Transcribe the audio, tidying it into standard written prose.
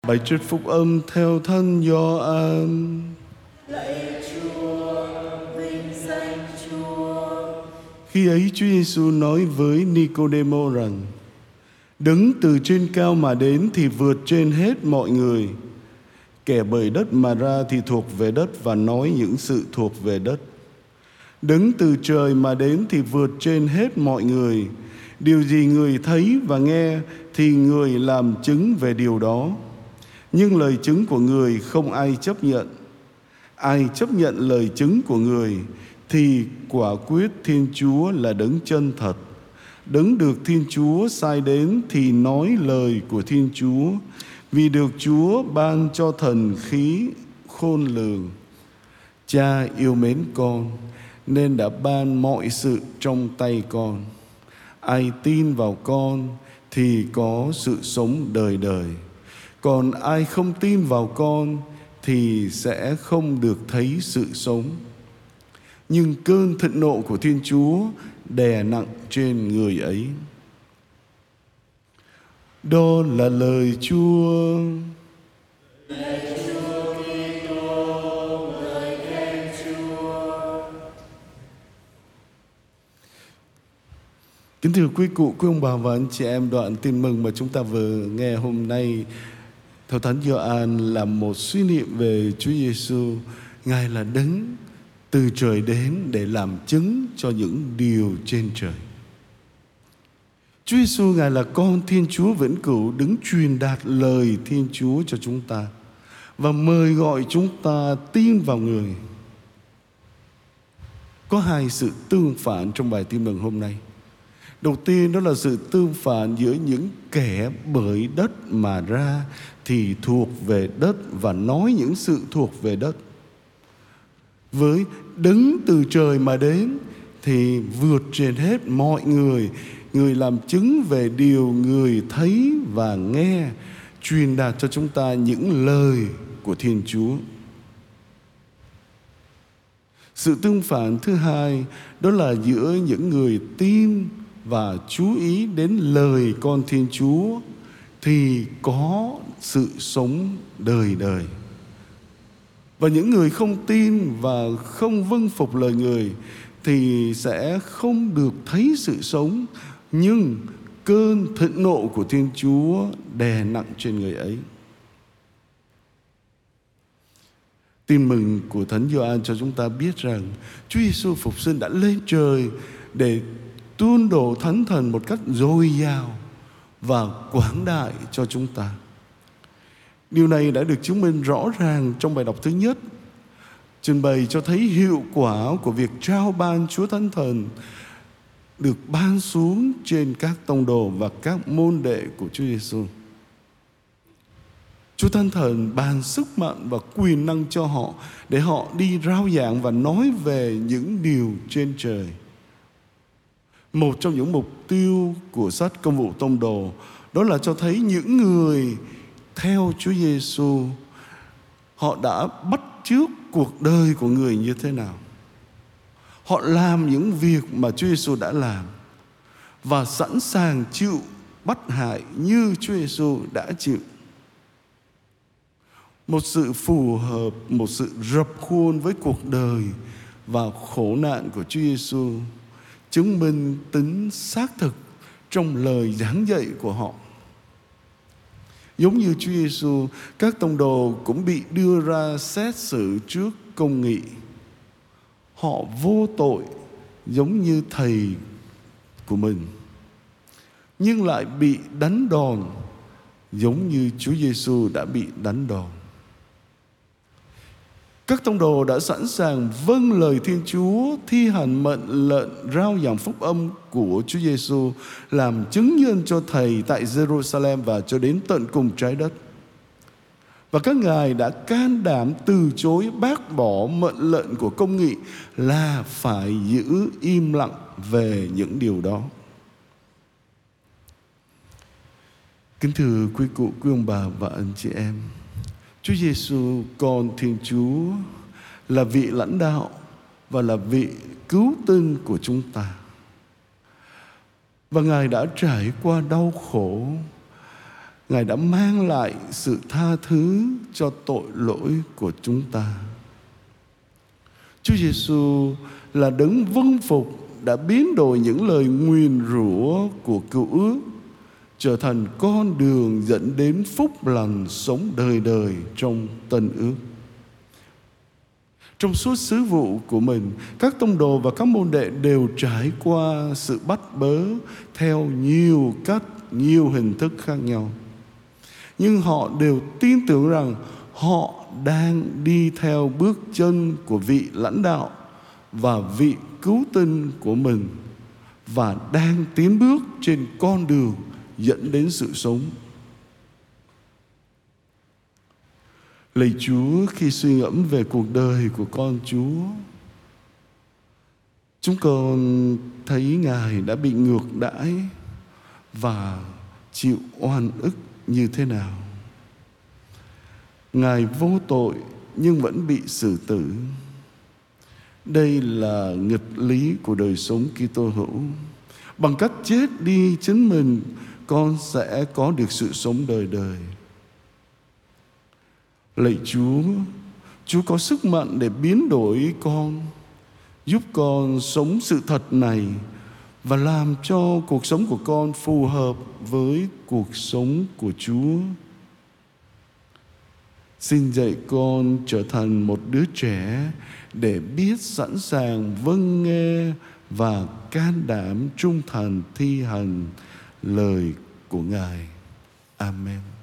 Bài trích phúc âm theo Thánh Gioan. Lạy Chúa, vinh danh Chúa. Khi ấy Chúa Giêsu nói với Nicôđêmô rằng: Đấng từ trên cao mà đến thì vượt trên hết mọi người. Kẻ bởi đất mà ra thì thuộc về đất và nói những sự thuộc về đất. Đấng từ trời mà đến thì vượt trên hết mọi người. Điều gì người thấy và nghe thì người làm chứng về điều đó. Nhưng lời chứng của người không ai chấp nhận. Ai chấp nhận lời chứng của người thì quả quyết Thiên Chúa là đấng chân thật. Đấng được Thiên Chúa sai đến thì nói lời của Thiên Chúa, vì được Chúa ban cho thần khí khôn lường. Cha yêu mến con nên đã ban mọi sự trong tay con. Ai tin vào con thì có sự sống đời đời. Còn ai không tin vào con thì sẽ không được thấy sự sống. Nhưng cơn thịnh nộ của Thiên Chúa đè nặng trên người ấy. Đó là lời Chúa. Lạy Chúa Kitô, lời khen Chúa. Kính thưa quý cụ, quý ông bà và anh chị em, đoạn tin mừng mà chúng ta vừa nghe hôm nay theo Thánh Gioan là một suy niệm về Chúa Giêsu. Ngài là đấng từ trời đến để làm chứng cho những điều trên trời. Chúa Giêsu Ngài là con Thiên Chúa vĩnh cửu, đứng truyền đạt lời Thiên Chúa cho chúng ta và mời gọi chúng ta tin vào Người. Có hai sự tương phản trong bài tin mừng hôm nay. Đầu tiên đó là sự tương phản giữa những kẻ bởi đất mà ra thì thuộc về đất và nói những sự thuộc về đất, với đấng từ trời mà đến thì vượt trên hết mọi người. Người làm chứng về điều người thấy và nghe, truyền đạt cho chúng ta những lời của Thiên Chúa. Sự tương phản thứ hai đó là giữa những người tin và chú ý đến lời con Thiên Chúa thì có sự sống đời đời. Và những người không tin và không vâng phục lời Người thì sẽ không được thấy sự sống, nhưng cơn thịnh nộ của Thiên Chúa đè nặng trên người ấy. Tin mừng của Thánh Gioan cho chúng ta biết rằng Chúa Giêsu phục sinh đã lên trời để tuôn đổ Thánh Thần một cách dồi dào và quảng đại cho chúng ta. Điều này đã được chứng minh rõ ràng trong bài đọc thứ nhất, trình bày cho thấy hiệu quả của việc trao ban Chúa Thánh Thần được ban xuống trên các tông đồ và các môn đệ của Chúa Giêsu. Chúa Thánh Thần ban sức mạnh và quyền năng cho họ để họ đi rao giảng và nói về những điều trên trời. Một trong những mục tiêu của sách Công vụ Tông đồ đó là cho thấy những người theo Chúa Giêsu họ đã bắt chước cuộc đời của Người như thế nào. Họ làm những việc mà Chúa Giêsu đã làm và sẵn sàng chịu bắt hại như Chúa Giêsu đã chịu. Một sự phù hợp, một sự rập khuôn với cuộc đời và khổ nạn của Chúa Giêsu, chứng minh tính xác thực trong lời giảng dạy của họ. Giống như Chúa Giêsu, các tông đồ cũng bị đưa ra xét xử trước công nghị. Họ vô tội giống như thầy của mình, nhưng lại bị đánh đòn giống như Chúa Giêsu đã bị đánh đòn. Các tông đồ đã sẵn sàng vâng lời Thiên Chúa, thi hành mệnh lệnh rao giảng phúc âm của Chúa Giêsu, làm chứng nhân cho Thầy tại Jerusalem và cho đến tận cùng trái đất. Và các ngài đã can đảm từ chối bác bỏ mệnh lệnh của công nghị là phải giữ im lặng về những điều đó. Kính thưa quý cụ, quý ông bà và anh chị em, Chúa Giêsu con Thiên Chúa là vị lãnh đạo và là vị cứu tinh của chúng ta. Và Ngài đã trải qua đau khổ, Ngài đã mang lại sự tha thứ cho tội lỗi của chúng ta. Chúa Giêsu là đấng vâng phục đã biến đổi những lời nguyền rủa của cựu ước trở thành con đường dẫn đến phúc lành sống đời đời trong tân ước. Trong suốt sứ vụ của mình, các tông đồ và các môn đệ đều trải qua sự bắt bớ theo nhiều cách, nhiều hình thức khác nhau. Nhưng họ đều tin tưởng rằng họ đang đi theo bước chân của vị lãnh đạo và vị cứu tinh của mình và đang tiến bước trên con đường dẫn đến sự sống. Lạy Chúa, khi suy ngẫm về cuộc đời của con Chúa, chúng con thấy Ngài đã bị ngược đãi và chịu oan ức như thế nào. Ngài vô tội nhưng vẫn bị xử tử. Đây là nghịch lý của đời sống Kitô hữu. Bằng cách chết đi chính mình, con sẽ có được sự sống đời đời. Lạy Chúa, Chúa có sức mạnh để biến đổi con, giúp con sống sự thật này và làm cho cuộc sống của con phù hợp với cuộc sống của Chúa. Xin dạy con trở thành một đứa trẻ để biết sẵn sàng vâng nghe và can đảm trung thành thi hành lời của Ngài. Amen.